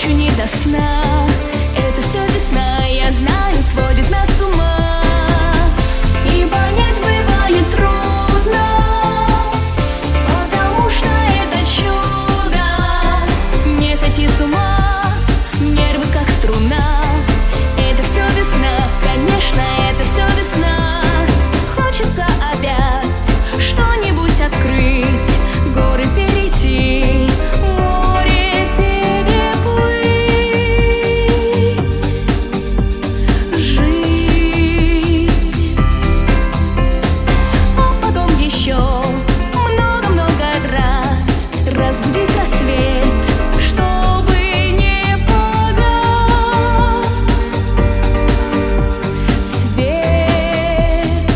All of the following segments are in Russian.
ночью не до сна. Это все весна, я знаю, сводит нас с ума. И понять бывает трудно, потому что это чудо. Не сойти с ума, нервы как струна. Это все весна, конечно, это все весна. Хочется опять что-нибудь открыть, горы перейти, море переплыть, жить. А потом еще много-много раз разбудить рассвет, чтобы не погас свет.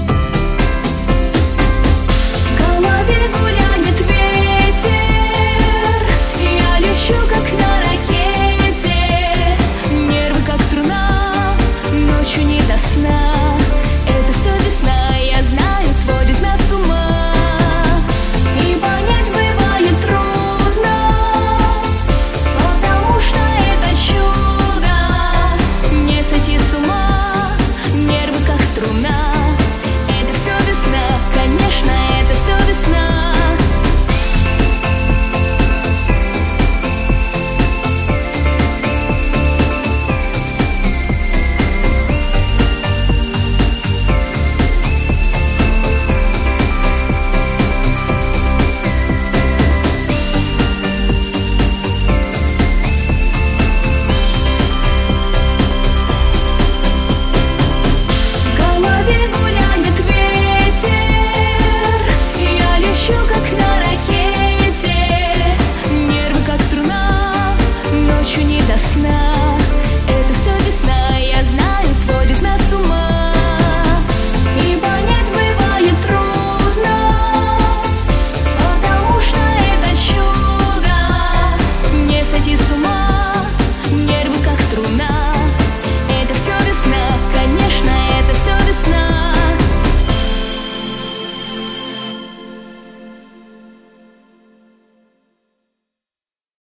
В голове гуляет ветер, я лечу как на ракете. Нервы как струна, ночью не до сна. Это все весна, я знаю, сводит нас с ума. И понять бывает трудно, потому что это чудо. Не сойти с ума, нервы как струна. Это все весна, конечно, это все весна. В голове гуляет ветер, я лечу как на ракете. Нервы как струна, ночью не до сна.